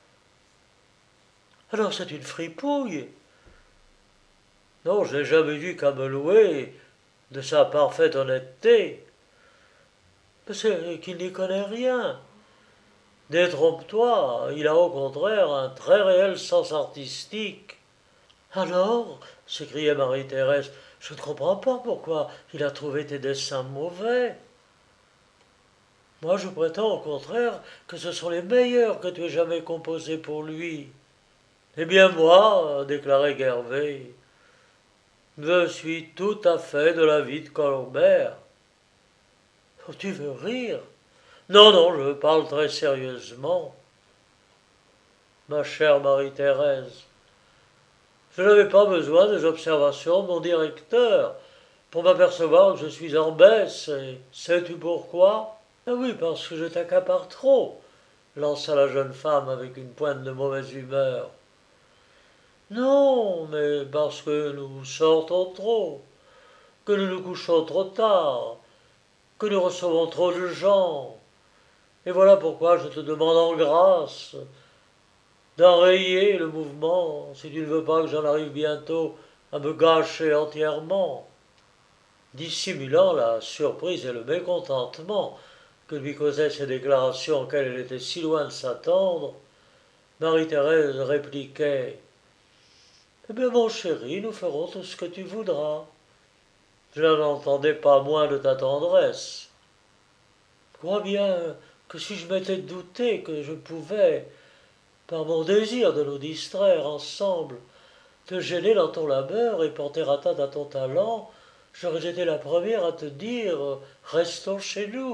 Alors c'est une fripouille. Non, je n'ai jamais vu qu'à me louer de sa parfaite honnêteté. Mais c'est qu'il n'y connaît rien. Détrompe-toi, il a au contraire un très réel sens artistique. Alors, s'écriait Marie-Thérèse, je ne comprends pas pourquoi il a trouvé tes dessins mauvais. Moi, je prétends au contraire que ce sont les meilleurs que tu aies jamais composés pour lui. Eh bien, moi, déclarait Gervais, je suis tout à fait de l'avis de Colbert. Oh, tu veux rire? Non, non, je parle très sérieusement. Ma chère Marie-Thérèse, je n'avais pas besoin des observations de mon directeur pour m'apercevoir que je suis en baisse, et sais-tu pourquoi? Ah oui, parce que je t'accapare trop, lança la jeune femme avec une pointe de mauvaise humeur. Non, mais parce que nous sortons trop, que nous nous couchons trop tard, que nous recevons trop de gens. Et voilà pourquoi je te demande en grâce d'enrayer le mouvement, si tu ne veux pas que j'en arrive bientôt à me gâcher entièrement. Dissimulant la surprise et le mécontentement que lui causaient ces déclarations auxquelles elle était si loin de s'attendre, Marie-Thérèse répliquait « Eh bien, mon chéri, nous ferons tout ce que tu voudras. » Je n'en entendais pas moins de ta tendresse. Crois bien que si je m'étais douté que je pouvais, par mon désir de nous distraire ensemble, te gêner dans ton labeur et porter atteinte à ton talent, j'aurais été la première à te dire « Restons chez nous ».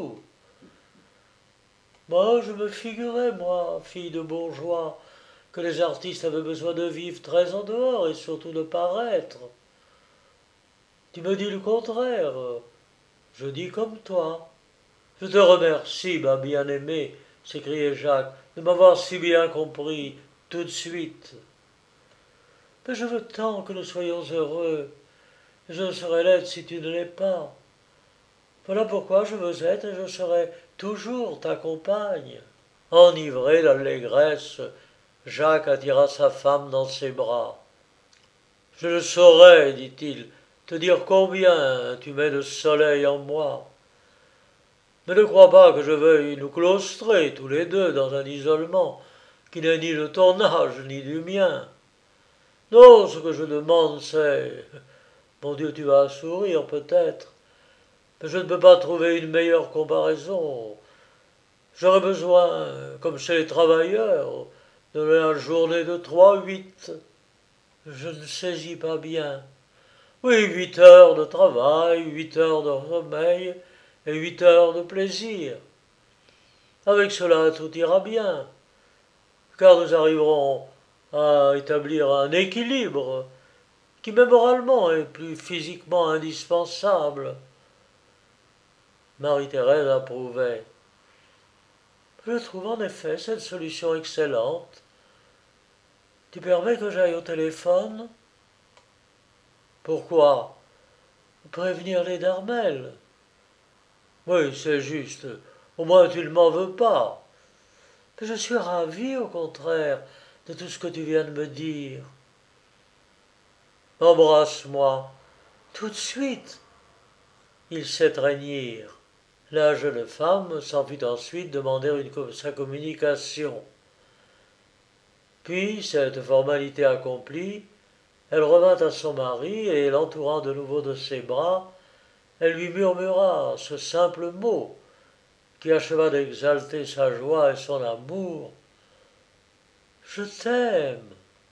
Moi, je me figurais, moi, fille de bourgeois, que les artistes avaient besoin de vivre très en dehors et surtout de paraître. Tu me dis le contraire. Je dis comme toi. Je te remercie, ma bien-aimée, s'écriait Jacques, de m'avoir si bien compris tout de suite. Mais je veux tant que nous soyons heureux. Je ne saurais l'être si tu ne l'es pas. Voilà pourquoi je veux être et je serai toujours ta compagne. Enivré d'allégresse, Jacques attira sa femme dans ses bras. Je ne saurais, dit-il, te dire combien tu mets de soleil en moi. Mais ne crois pas que je veuille nous claustrer tous les deux dans un isolement qui n'est ni de ton âge ni du mien. Non, ce que je demande, c'est... Mon Dieu, tu vas sourire peut-être, mais je ne peux pas trouver une meilleure comparaison. J'aurais besoin, comme chez les travailleurs, de la journée de trois huit. Je ne saisis pas bien. Oui, huit heures de travail, huit heures de sommeil et huit heures de plaisir. Avec cela, tout ira bien, car nous arriverons à établir un équilibre qui même moralement est plus physiquement indispensable. Marie-Thérèse approuvait. Je trouve en effet cette solution excellente. Tu permets que j'aille au téléphone? Pourquoi? Prévenir les Darmel. Oui, c'est juste. Au moins tu ne m'en veux pas. Mais je suis ravi, au contraire, de tout ce que tu viens de me dire. Embrasse-moi. Tout de suite. Ils s'étreignirent. La jeune femme s'en fit ensuite demander une, sa communication. Puis, cette formalité accomplie, elle revint à son mari et, l'entourant de nouveau de ses bras, elle lui murmura ce simple mot qui acheva d'exalter sa joie et son amour. Je t'aime.